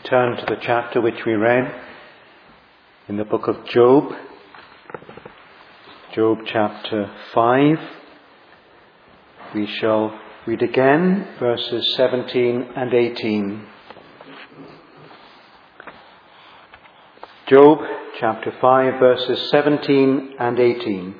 turn to the chapter which we read in the book of Job. Job chapter 5. We shall read again verses 17 and 18. Job chapter 5 verses 17 and 18.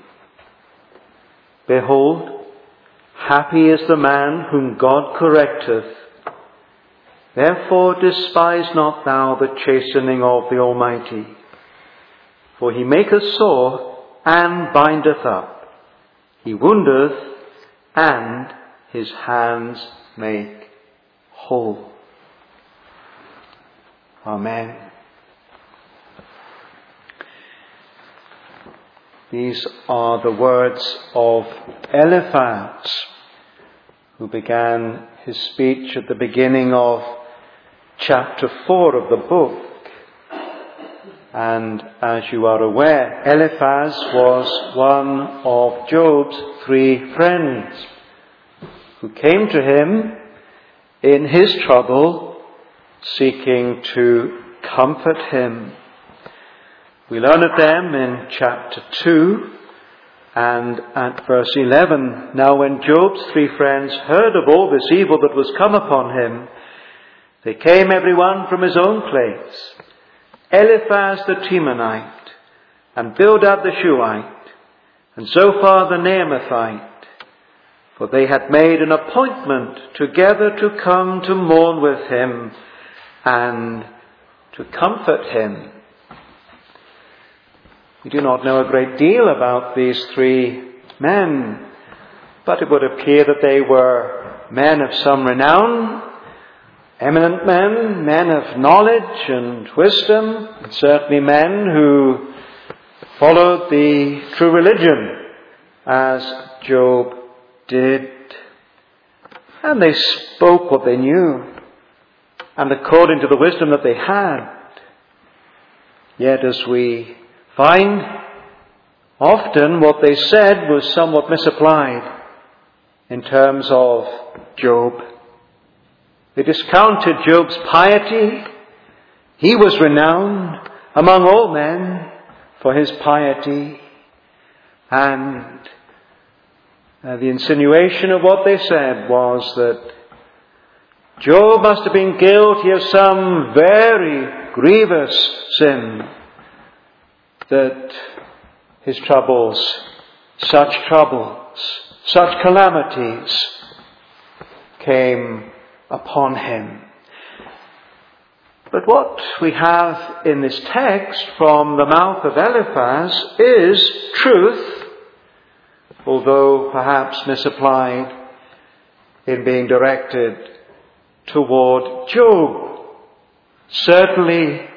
Behold, happy is the man whom God correcteth. Therefore despise not thou the chastening of the Almighty. For he maketh sore and bindeth up. He woundeth and his hands make whole. Amen. These are the words of Eliphaz, who began his speech at the beginning of chapter 4 of the book. And as you are aware, Eliphaz was one of Job's 3 friends who came to him in his trouble, seeking to comfort him. We learn of them in chapter 2 and at verse 11. Now when Job's 3 friends heard of all this evil that was come upon him, they came every one from his own place. Eliphaz the Temanite, and Bildad the Shuhite, and Zophar the Naamathite. For they had made an appointment together to come to mourn with him and to comfort him. We do not know a great deal about these 3 men, but it would appear that they were men of some renown, eminent men, men of knowledge and wisdom, and certainly men who followed the true religion as Job did. And they spoke what they knew, and according to the wisdom that they had. Yet as we find, often what they said was somewhat misapplied in terms of Job. They discounted Job's piety. He was renowned among all men for his piety. And the insinuation of what they said was that Job must have been guilty of some very grievous sin, that his troubles, such calamities came upon him. But what we have in this text from the mouth of Eliphaz is truth, although perhaps misapplied in being directed toward Job. Certainly,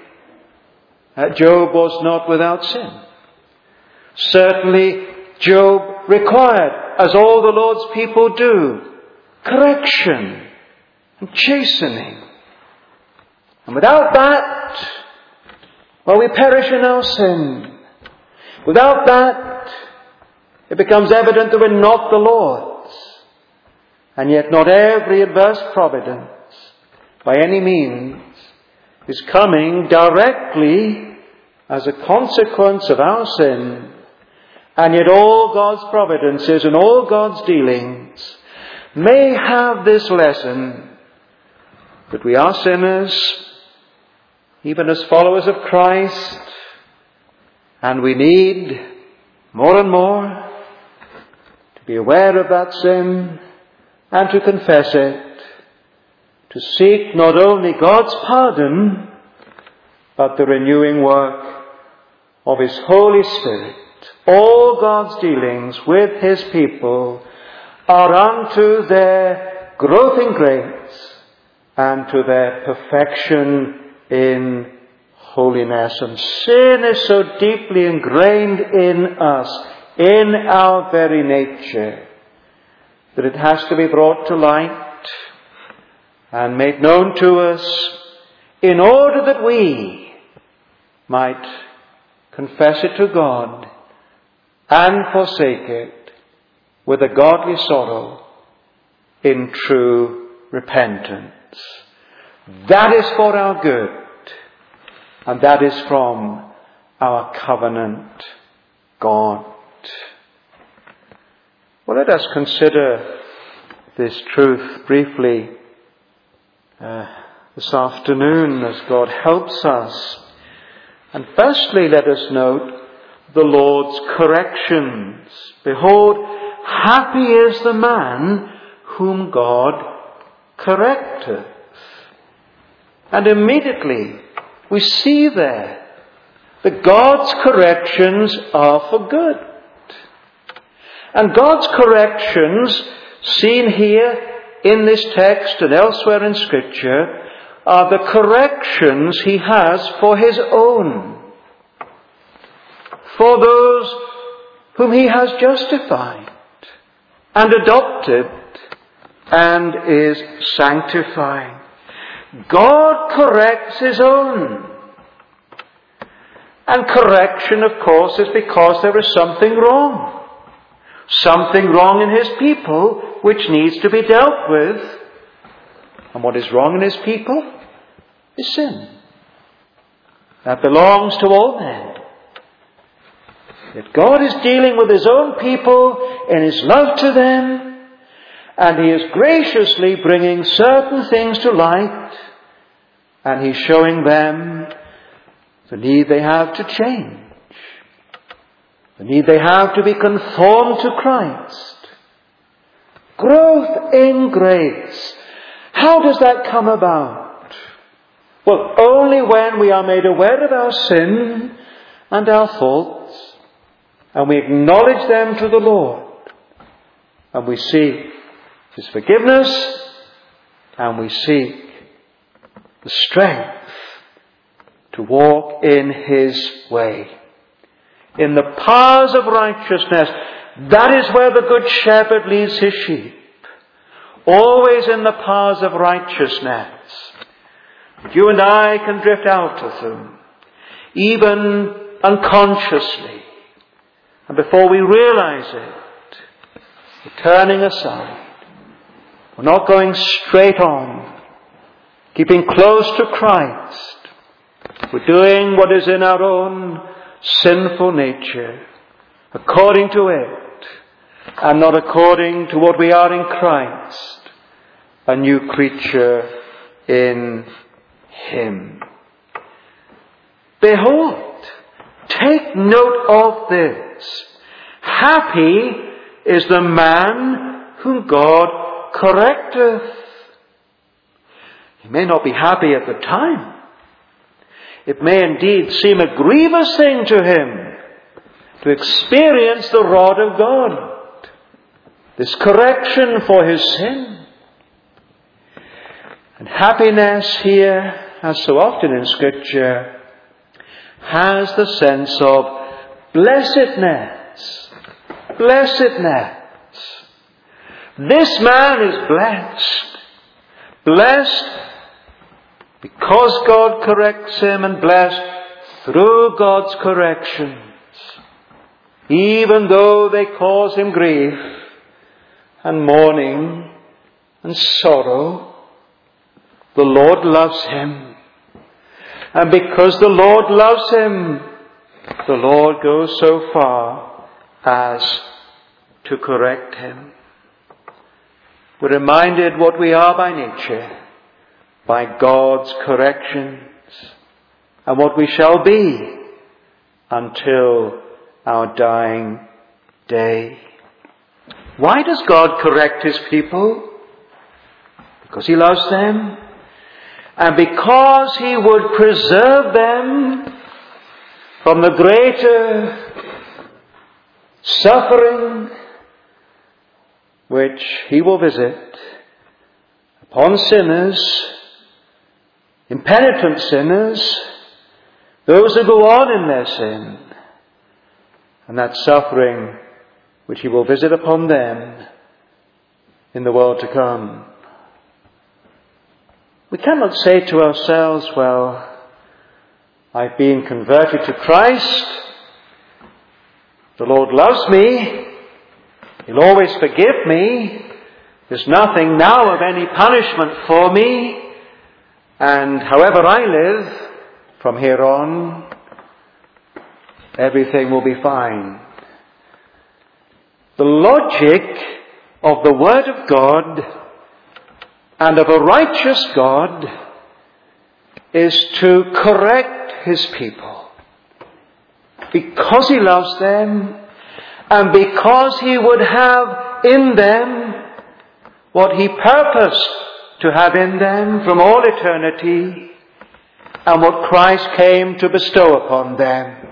Job was not without sin. Certainly, Job required, as all the Lord's people do, correction and chastening. And without that, well, we perish in our sin. Without that, it becomes evident that we're not the Lord's. And yet not every adverse providence, by any means, is coming directly as a consequence of our sin. And yet all God's providences and all God's dealings may have this lesson, that we are sinners, even as followers of Christ, and we need more and more to be aware of that sin and to confess it, to seek not only God's pardon, but the renewing work of His Holy Spirit. All God's dealings with His people are unto their growth in grace and to their perfection in holiness. And sin is so deeply ingrained in us, in our very nature, that it has to be brought to light and made known to us in order that we might confess it to God and forsake it with a godly sorrow in true repentance. That is for our good. and that is from our covenant God. Well, let us consider this truth briefly this afternoon as God helps us. And firstly, let us note the Lord's corrections. Behold, happy is the man whom God correcteth. And immediately we see there that God's corrections are for good. And God's corrections, seen here in this text and elsewhere in Scripture, are the corrections He has for His own, for those whom He has justified and adopted and is sanctifying. God corrects His own. And correction, of course, is because there is something wrong. Something wrong in His people which needs to be dealt with. And what is wrong in His people is sin. That belongs to all men. Yet God is dealing with His own people in His love to them, and He is graciously bringing certain things to light, and He's showing them the need they have to change, the need they have to be conformed to Christ. Growth in grace. How does that come about? Well, only when we are made aware of our sin and our faults, and we acknowledge them to the Lord, and we seek His forgiveness, and we seek the strength to walk in His way, in the paths of righteousness. That is where the Good Shepherd leads His sheep. Always in the paths of righteousness. You and I can drift out of them, even unconsciously. And before we realize it, we're turning aside. We're not going straight on, keeping close to Christ. We're doing what is in our own sinful nature, according to it, and not according to what we are in Christ, a new creature in Him. Behold, take note of this. Happy is the man whom God correcteth. He may not be happy at the time. It may indeed seem a grievous thing to him to experience the rod of God, this correction for his sin. And happiness here, as so often in Scripture, has the sense of blessedness. Blessedness. This man is blessed. Blessed because God corrects him, and blessed through God's corrections. Even though they cause him grief and mourning and sorrow, the Lord loves him. And because the Lord loves him, the Lord goes so far as to correct him. We're reminded what we are by nature, by God's corrections, and what we shall be until our dying day. Why does God correct His people? Because He loves them, and because He would preserve them from the greater suffering which He will visit upon sinners, impenitent sinners, those who go on in their sin, and that suffering which He will visit upon them in the world to come. We cannot say to ourselves, well, I've been converted to Christ, the Lord loves me, He'll always forgive me, there's nothing now of any punishment for me, and however I live, from here on, everything will be fine. The logic of the Word of God and of a righteous God is to correct His people, because He loves them and because He would have in them what He purposed to have in them from all eternity, and what Christ came to bestow upon them.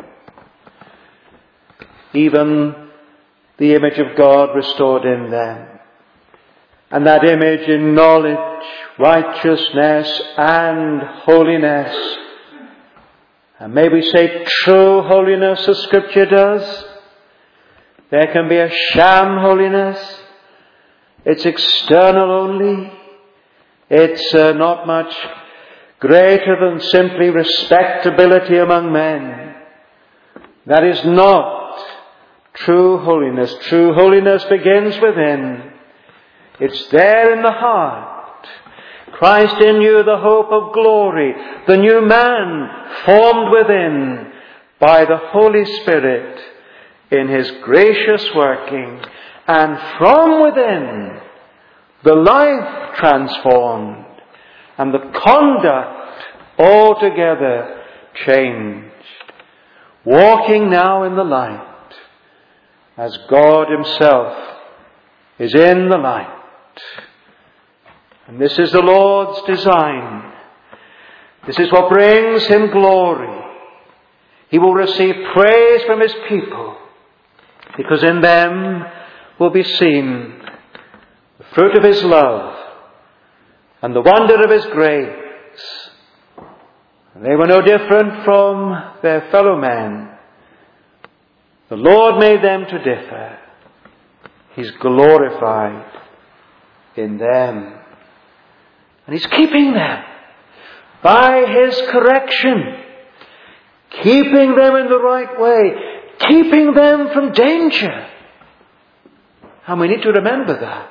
Even the image of God restored in them. And that image in knowledge, righteousness, and holiness. And may we say true holiness as Scripture does. There can be a sham holiness. It's external only. It's not much greater than simply respectability among men. That is not true holiness. True holiness begins within. It's there in the heart. Christ in you, the hope of glory, the new man formed within by the Holy Spirit in His gracious working, and from within the life transformed and the conduct altogether changed. Walking now in the light as God Himself is in the light. And this is the Lord's design. This is what brings Him glory. He will receive praise from His people, because in them will be seen the fruit of His love and the wonder of His grace. They were no different from their fellow men. The Lord made them to differ. He's glorified in them. And He's keeping them by His correction, keeping them in the right way, keeping them from danger. And we need to remember that.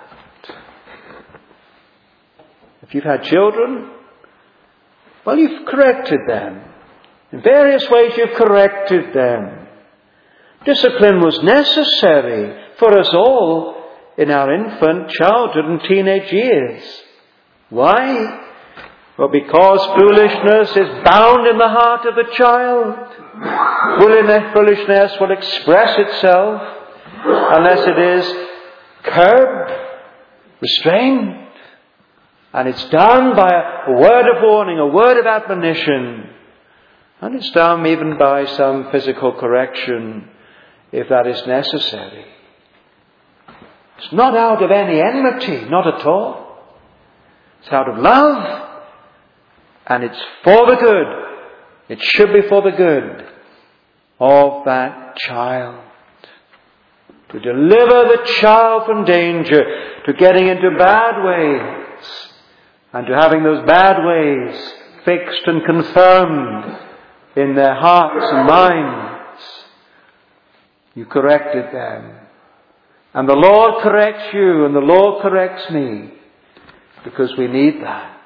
If you've had children, well, you've corrected them. In various ways you've corrected them. Discipline was necessary for us all in our infant, childhood and teenage years. Why? Well, because foolishness is bound in the heart of the child. Foolishness will express itself unless it is curbed, restrained. And it's done by a word of warning, a word of admonition. And it's done even by some physical correction, if that is necessary. It's not out of any enmity, not at all. It's out of love, and it's for the good. It should be for the good of that child. To deliver the child from danger, to getting into bad ways, and to having those bad ways fixed and confirmed in their hearts and minds. You corrected them. And the Lord corrects you, and the Lord corrects me, because we need that.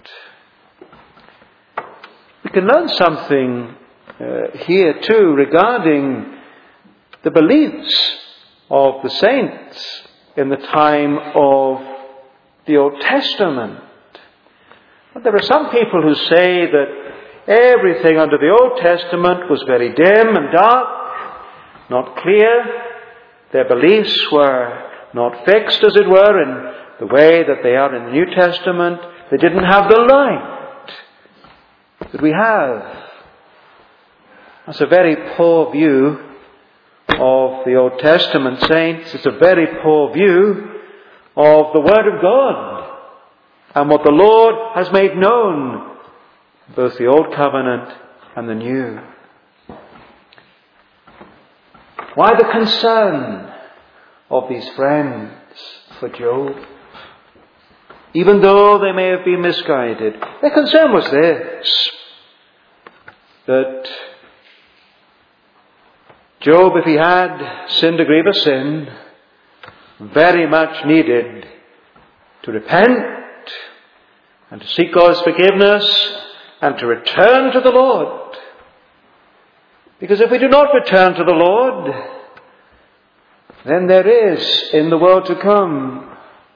We can learn something here too regarding the beliefs of the saints in the time of the Old Testament. But there are some people who say that everything under the Old Testament was very dim and dark, not clear. Their beliefs were not fixed, as it were, in the way that they are in the New Testament. They didn't have the light that we have. That's a very poor view of the Old Testament saints. It's a very poor view of the Word of God and what the Lord has made known, both the Old Covenant and the New. Why the concern of these friends for Job? Even though they may have been misguided, their concern was this: that Job, if he had sinned a grievous sin, very much needed to repent and to seek God's forgiveness and to return to the Lord. Because if we do not return to the Lord, then there is in the world to come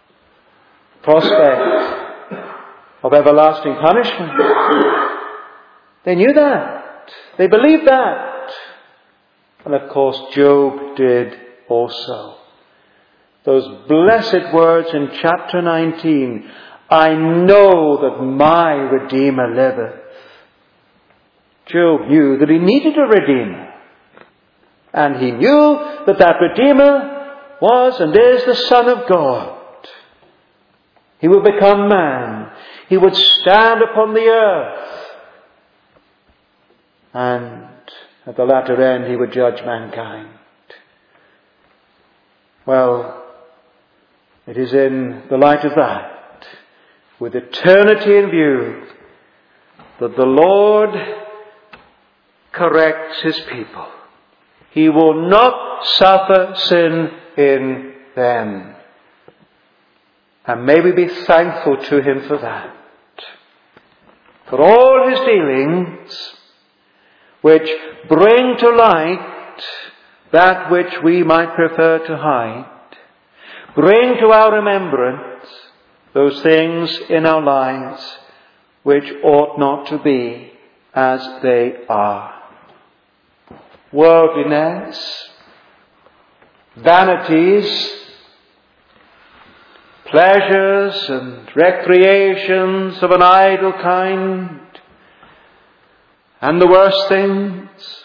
prospect of everlasting punishment. They knew that. They believed that. And of course Job did also. Those blessed words in chapter 19, I know that my Redeemer liveth. Job knew that he needed a Redeemer. And he knew that that Redeemer was and is the Son of God. He would become man. He would stand upon the earth. And at the latter end he would judge mankind. Well, it is in the light of that, with eternity in view, that the Lord corrects his people. He will not suffer sin in them. And may we be thankful to him for that. For all his dealings, which bring to light that which we might prefer to hide, bring to our remembrance those things in our lives which ought not to be as they are. Worldliness, vanities, pleasures and recreations of an idle kind, and the worst things,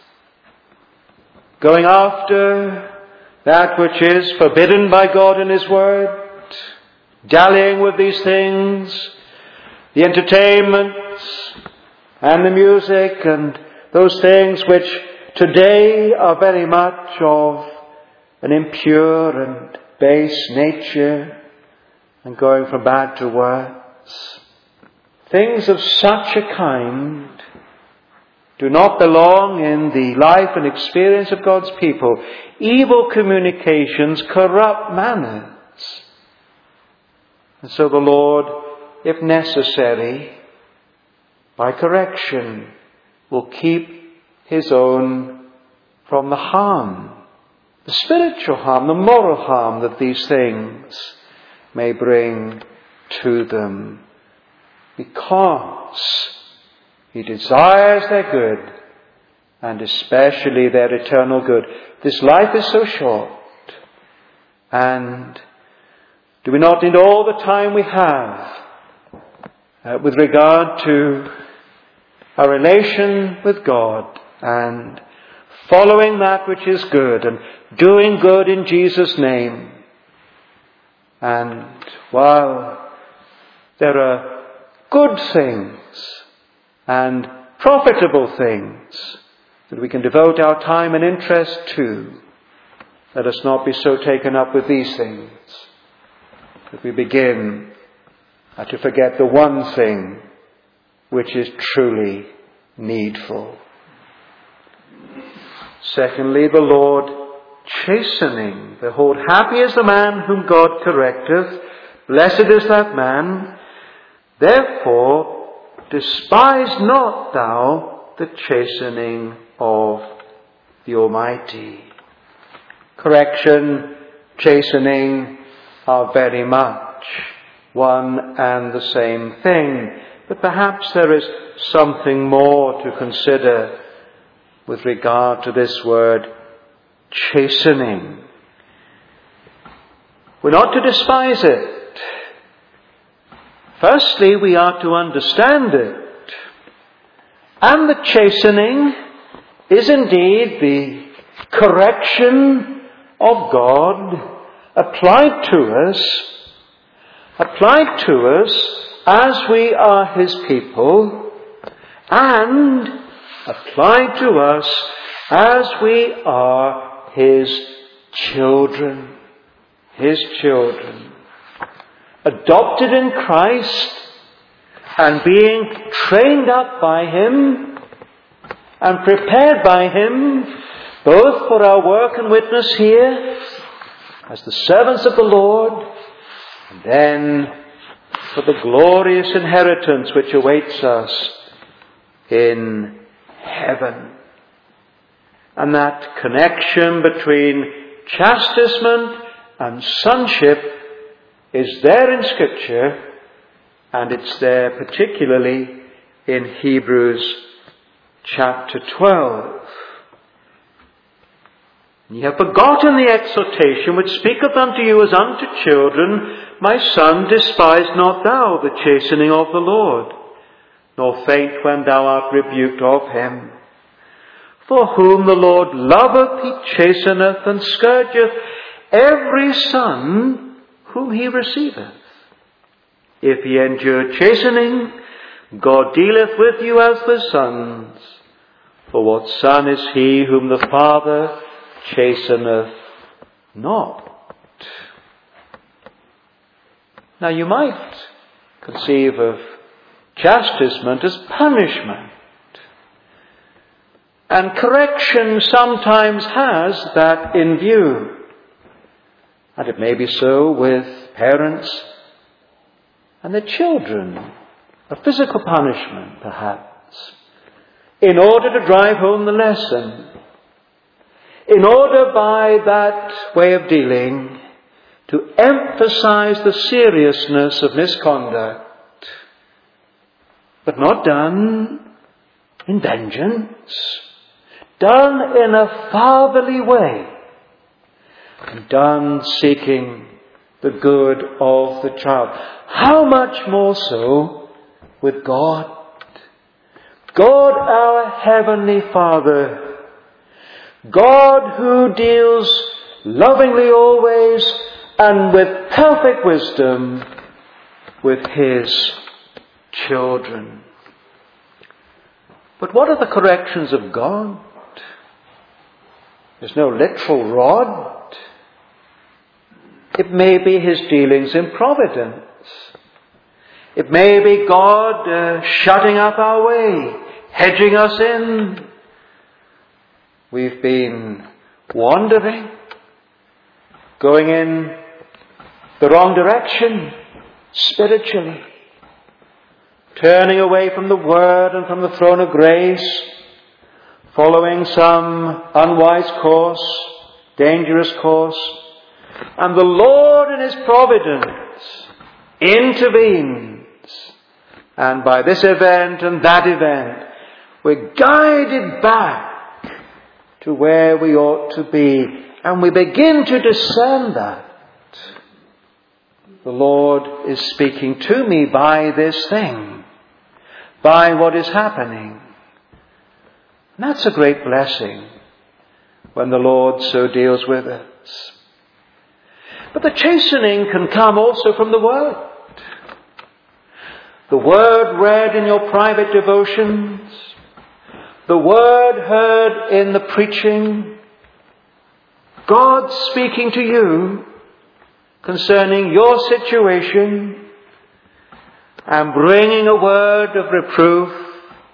going after that which is forbidden by God in his word, dallying with these things, the entertainments and the music and those things which today are very much of an impure and base nature and going from bad to worse. Things of such a kind do not belong in the life and experience of God's people. Evil communications corrupt manners. And so the Lord, if necessary, by correction, will keep his own from the harm, the spiritual harm, the moral harm that these things may bring to them, because he desires their good, and especially their eternal good. This life is so short, and do we not need all the time we have with regard to our relation with God and following that which is good and doing good in Jesus' name? And while there are good things and profitable things that we can devote our time and interest to, let us not be so taken up with these things that we begin to forget the one thing which is truly needful. Secondly, the Lord chastening. Behold, happy is the man whom God correcteth. Blessed is that man. Therefore, despise not thou the chastening of the Almighty. Correction, chastening are very much one and the same thing. But perhaps there is something more to consider with regard to this word chastening. We're not to despise it. Firstly, we are to understand it. And the chastening is indeed the correction of God applied to us as we are his people, and applied to us as we are his children. His children. Adopted in Christ and being trained up by him and prepared by him both for our work and witness here as the servants of the Lord, and then for the glorious inheritance which awaits us in heaven. And that connection between chastisement and sonship is there in Scripture, and it's there particularly in Hebrews chapter 12. Ye have forgotten the exhortation which speaketh unto you as unto children. My son, despise not thou the chastening of the Lord, nor faint when thou art rebuked of him. For whom the Lord loveth, he chasteneth, and scourgeth every son whom he receiveth. If ye endure chastening, God dealeth with you as with sons. For what son is he whom the Father chasteneth not? Now you might conceive of chastisement as punishment. And correction sometimes has that in view. And it may be so with parents and their children. A physical punishment, perhaps, in order to drive home the lesson. In order by that way of dealing to emphasize the seriousness of misconduct, but not done in vengeance, done in a fatherly way, and done seeking the good of the child. How much more so with God? God, our Heavenly Father, God who deals lovingly always and with perfect wisdom with His children. But what are the corrections of God? There's no literal rod. It may be His dealings in providence. It may be God shutting up our way, hedging us in. We've been wandering, going in the wrong direction spiritually, turning away from the Word and from the throne of grace, following some unwise course, dangerous course. And the Lord in His providence intervenes. And by this event and that event, we're guided back to where we ought to be. And we begin to discern that. The Lord is speaking to me by this thing, by what is happening. And that's a great blessing when the Lord so deals with us. But the chastening can come also from the Word. The Word read in your private devotions, the Word heard in the preaching, God speaking to you concerning your situation and bringing a word of reproof.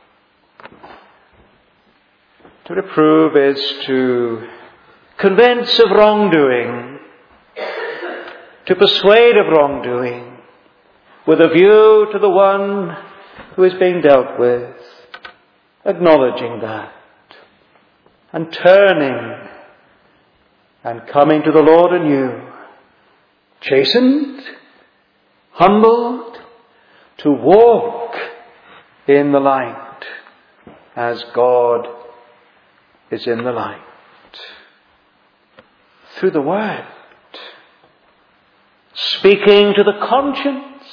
To reprove is to convince of wrongdoing, to persuade of wrongdoing, with a view to the one who is being dealt with, acknowledging that, and turning and coming to the Lord anew, chastened, humbled, to walk in the light as God is in the light. Through the Word, speaking to the conscience,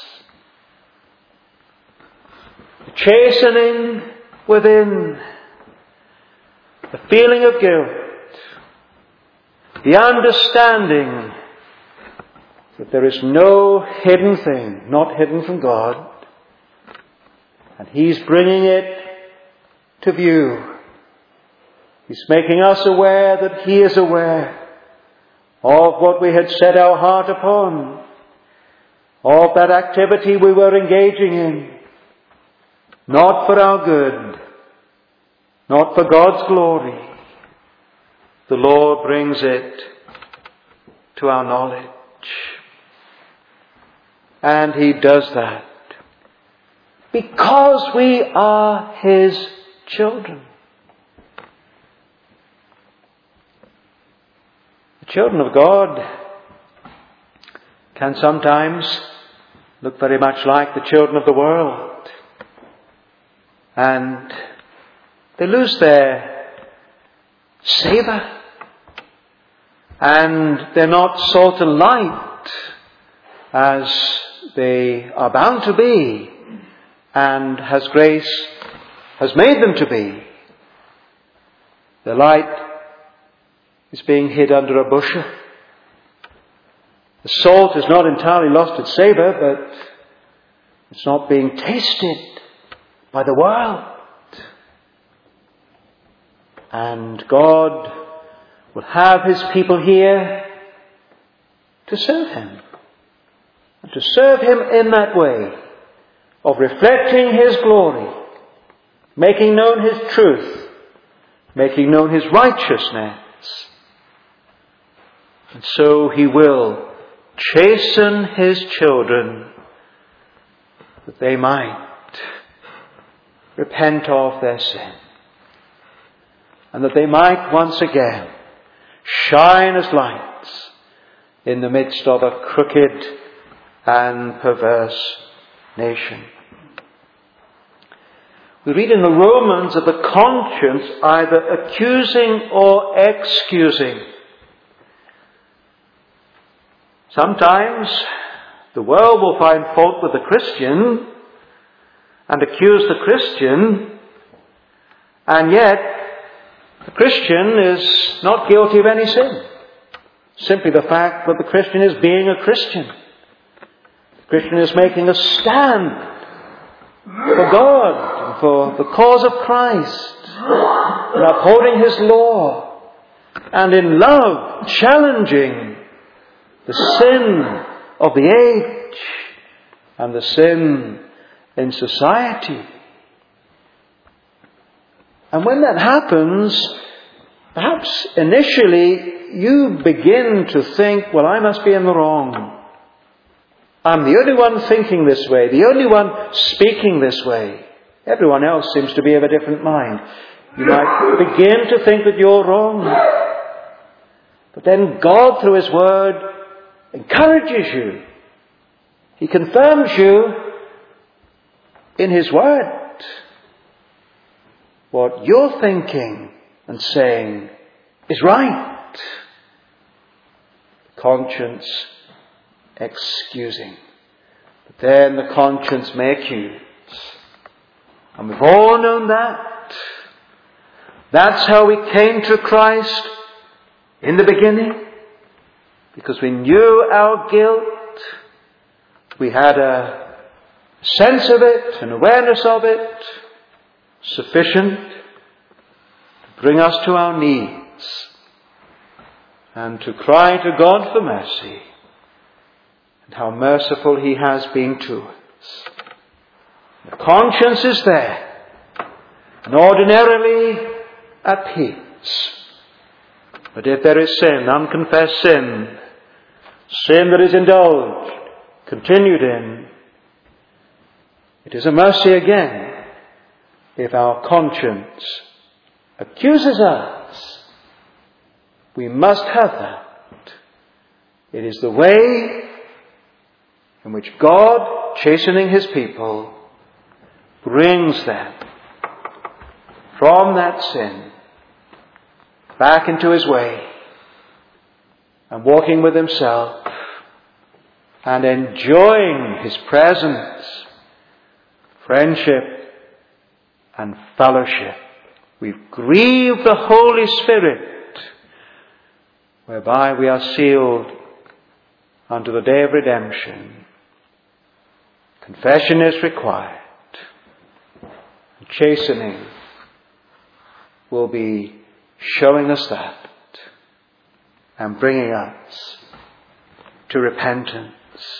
chastening within, the feeling of guilt, the understanding that there is no hidden thing, not hidden from God, and He's bringing it to view. He's making us aware that He is aware of what we had set our heart upon, of that activity we were engaging in, not for our good, not for God's glory. The Lord brings it to our knowledge. And He does that because we are His children. The children of God can sometimes look very much like the children of the world. And they lose their savour. And they're not salt and light as they are bound to be and as grace has made them to be. The light is being hid under a bushel. The salt has not entirely lost its savour, but it's not being tasted by the world. And God will have His people here to serve Him. And to serve Him in that way of reflecting His glory, making known His truth, making known His righteousness. And so He will chasten His children that they might repent of their sin. And that they might once again shine as lights in the midst of a crooked and perverse nation. We read in the Romans of the conscience either accusing or excusing. Sometimes the world will find fault with the Christian and accuse the Christian, and yet the Christian is not guilty of any sin. Simply the fact that the Christian is being a Christian. The Christian is making a stand for God and for the cause of Christ, and upholding His law, and in love challenging the sin of the age and the sin in society. And when that happens, perhaps initially you begin to think, well, I must be in the wrong. I'm the only one thinking this way, the only one speaking this way. Everyone else seems to be of a different mind. You might begin to think that you're wrong. But then God, through His Word, encourages you. He confirms you in His Word. What you're thinking and saying is right. Conscience excusing. But then the conscience may accuse. And we've all known that. That's how we came to Christ in the beginning. Because we knew our guilt. We had a sense of it, an awareness of it, sufficient to bring us to our knees and to cry to God for mercy, and how merciful He has been to us. The conscience is there and ordinarily at peace. But if there is sin, unconfessed sin, sin that is indulged, continued in, it is a mercy again if our conscience accuses us. We must have that. It is the way in which God, chastening His people, brings them from that sin back into His way and walking with Himself and enjoying His presence, friendship and fellowship. We've grieved the Holy Spirit, whereby we are sealed unto the day of redemption. Confession is required. Chastening will be showing us that and bringing us to repentance.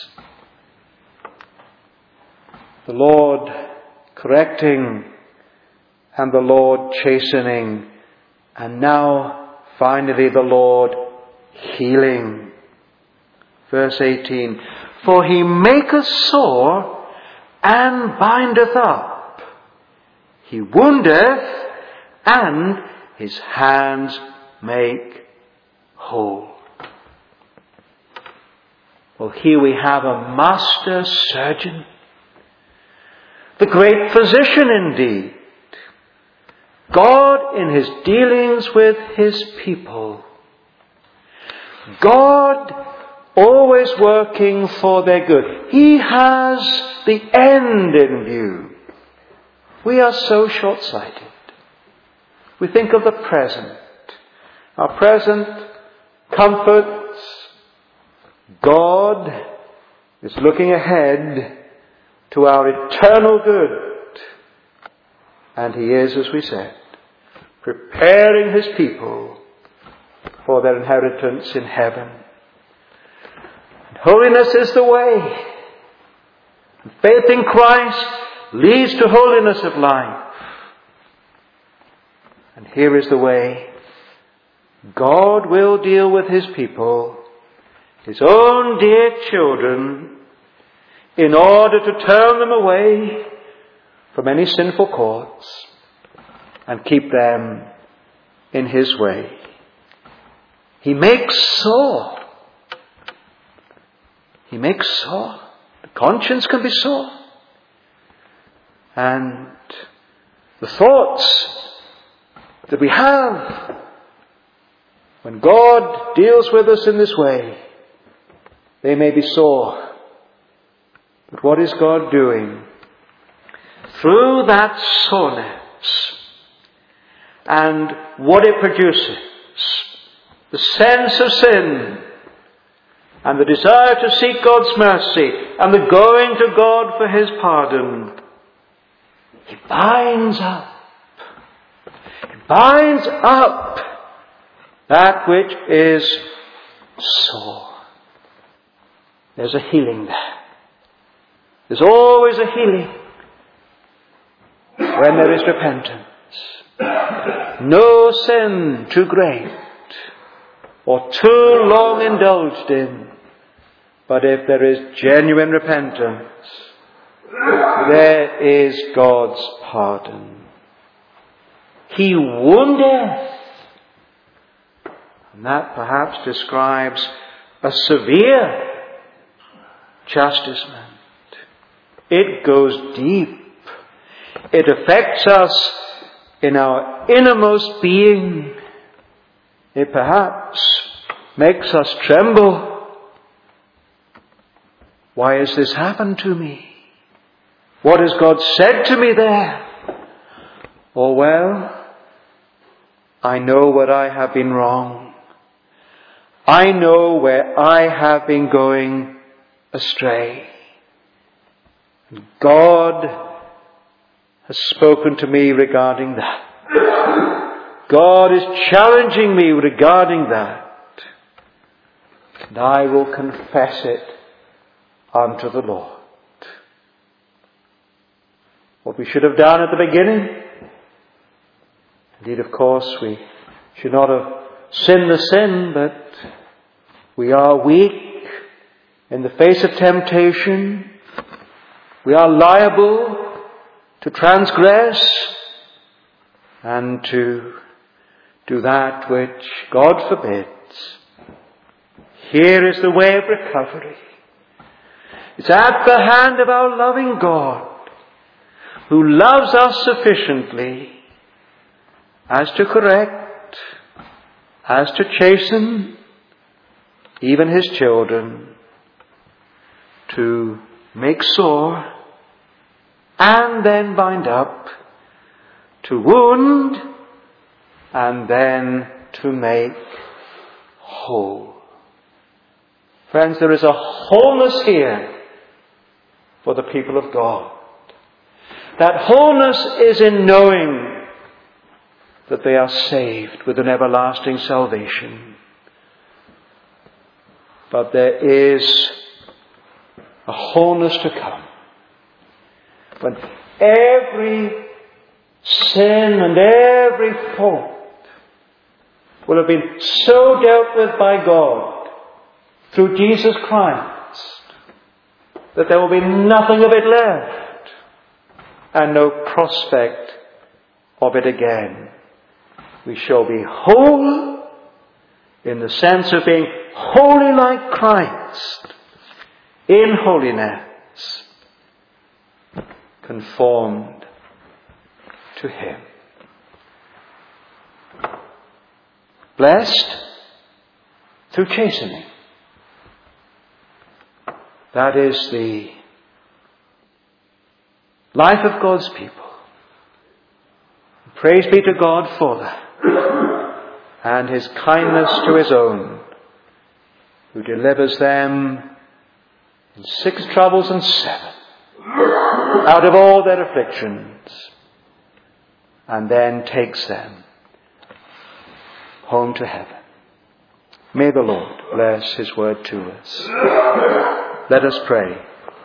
The Lord correcting and the Lord chastening, and now finally the Lord healing. Verse 18, for He maketh sore and bindeth up. He woundeth, and his hands make whole. Well, here we have a master surgeon, the great physician indeed. God in his dealings with his people. God always working for their good. He has the end in view. We are so short-sighted. We think of the present. Our present comforts. God is looking ahead to our eternal good. And he is, as we said, preparing his people for their inheritance in heaven. And holiness is the way. And faith in Christ leads to holiness of life. And here is the way. God will deal with his people, his own dear children, in order to turn them away from any sinful course and keep them in his way. He makes sore. He makes sore. The conscience can be sore. And the thoughts that we have when God deals with us in this way, they may be sore. But what is God doing? Through that soreness and what it produces, the sense of sin and the desire to seek God's mercy and the going to God for his pardon, he binds up. He binds up that which is sore. There's a healing there. There's always a healing when there is repentance. No sin too great or too long indulged in. But if there is genuine repentance, there is God's pardon. He woundeth. And that perhaps describes a severe chastisement. It goes deep. It affects us in our innermost being. It perhaps makes us tremble. Why has this happened to me? What has God said to me there? Oh, well, I know where I have been wrong. I know where I have been going astray. God has spoken to me regarding that. God is challenging me regarding that. And I will confess it unto the Lord. What we should have done at the beginning. Indeed, of course, we should not have sinned the sin, but we are weak in the face of temptation. We are liable to transgress and to do that which God forbids. Here is the way of recovery. It's at the hand of our loving God, who loves us sufficiently as to correct, as to chasten, even his children, to make sore, and then bind up, to wound, and then to make whole. Friends, there is a wholeness here for the people of God. That wholeness is in knowing that they are saved with an everlasting salvation. But there is a wholeness to come, when every sin and every fault will have been so dealt with by God through Jesus Christ that there will be nothing of it left. and no prospect of it again. We shall be whole in the sense of being holy like Christ, in holiness, conformed to Him. Blessed through chastening. That is the life of God's people. Praise be to God for that, and His kindness to His own, who delivers them in 6 troubles and 7 out of all their afflictions, and then takes them home to heaven. May the Lord bless His word to us. Let us pray.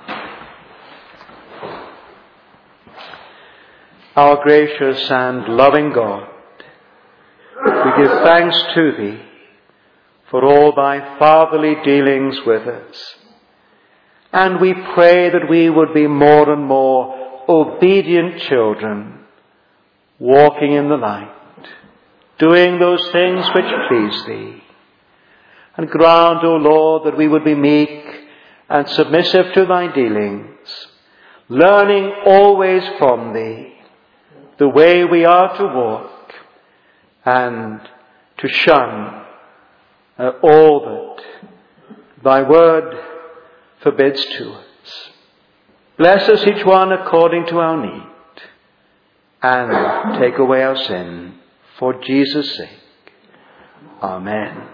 Our gracious and loving God, we give thanks to Thee for all Thy fatherly dealings with us. And we pray that we would be more and more obedient children, walking in the light, doing those things which please Thee. And grant, O Lord, that we would be meek and submissive to Thy dealings, learning always from Thee the way we are to walk, and to shun all that Thy word forbids to us. Bless us each one according to our need, and take away our sin for Jesus' sake. Amen.